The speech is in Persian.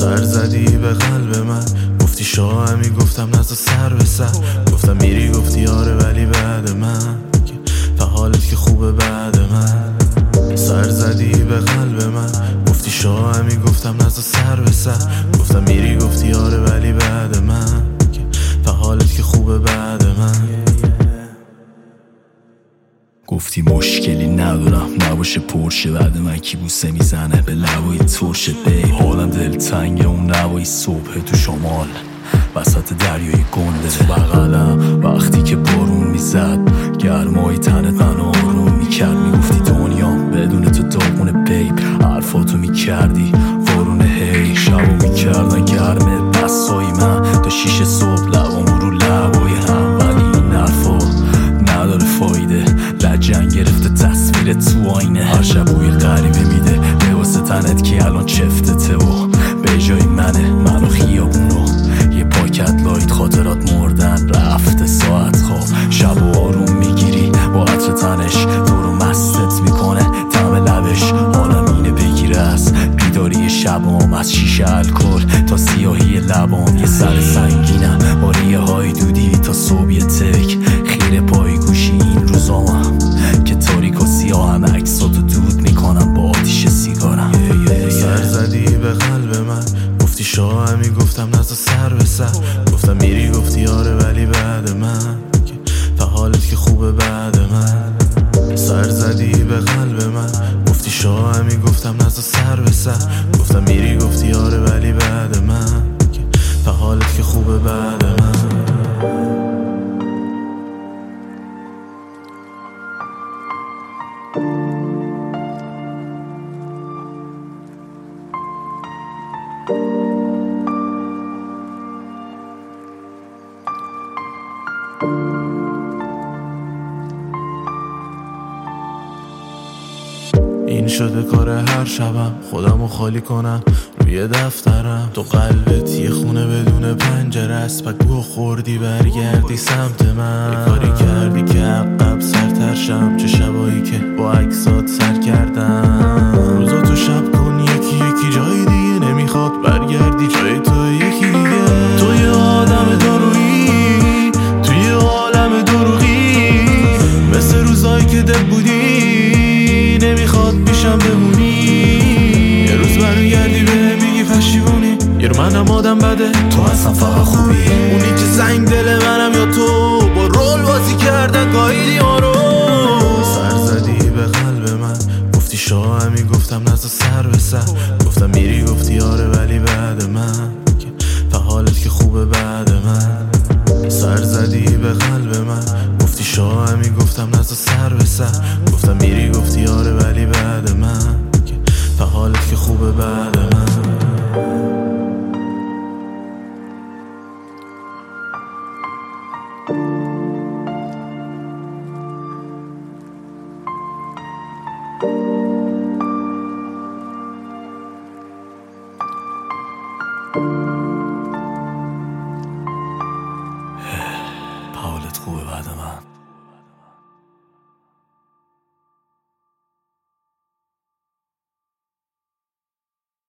سر زدی به قلب من، گفتی شاهمی، گفتم نزا سر به سر. گفتم میری، گفتی آره ولی بعد من، و حالت که خوبه بعد من. سر زدی به قلب من، گفتی شاهمی، گفتم نزا سر به سر. گفتم میری، گفتی آره ولی بعد من، و حالت که خوبه بعد من. گفتی مشکلی ندارم نباشه پرشه، بعد من کی بوسه میزنه به لبای ترشه. بی حالم دلتنگه اون نوای صبح تو شمال وسط دریای گنده تو بغلم، وقتی که بارون میزد گرمای تنت منو آروم میکرد. میگفتی دنیام بدون تو داغونه بیب، حرفاتو میکردی وارونه هی. شبو میکردن گرمه دستای من تا 6 صبح، لبامو رو لبای هم، ولی این حرفا نداره فایده. لجن گرفته تصویر تو آینه، هر شب بوی غریبه میده لباس تنت که الان چفتته و به جای منو خیابونو یه پاکت لایت. خاطرات مردن رفته ساعت خواب، شب و آروم میگیری با عطر تنش، تو رو مستت میکنه طعم لبش. حالم اینه بگیره از بیداری شبام، از شیشه الکل تا سیاهی لبام. یه سر سنگینم با ریه های دودی تا صبح تک، خیره پای گوشی این روزامم که تاریک و سیاهم، عکساتو دود میکنم با آتیش سیگارم. سر زدی به قلب من، گفتی شاهمی، گفتم نزا سر به سر. گفتم میری، گفتی آره ولی بعد من، و حالت که خوبه بعد من. سر زدی به قلب من، گفتی شاهمی، گفتم نزا سر به سر. گفتم میری، گفتی آره ولی بعد من، و حالت که خوبه بعد من. این شده کار هر شبم، خودمو خالی کنم روی دفترم. تو قلبت یه خونه بدون پنجره است، پگو خوردی برگردی سمت من. یه کاری کردی که عقب سرتر شم، چه شبایی که با عکسات سر کردم. روزا تو شب کن یکی یکی جای دیگه، نمیخواد برگردی جای تو یکی دیگه. تو یه آدم دارویی توی عالم دروغی، مثل روزایی که دل بودی نمیخواد پیشم بمونی. یه روز برگردی به میگی پشیمونی، یه رو منم آدم بده تو اصلا فقط خوبی. اونی که زنگ دل منم یا تو با رول بازی کردن گاهیدی ما رو. سر زدی به قلب من، گفتی شاهمی، گفتم نزا سر به سر. گفتم میری، گفتی آره ولی بعد من، و حالت که خوبه بعد من. سر زدی به قلب من، گفتی شاهمی، گفتم نزا سر به سر. گفتم میری، گفتی آره ولی بعد من، و حالت که خوبه بعد من.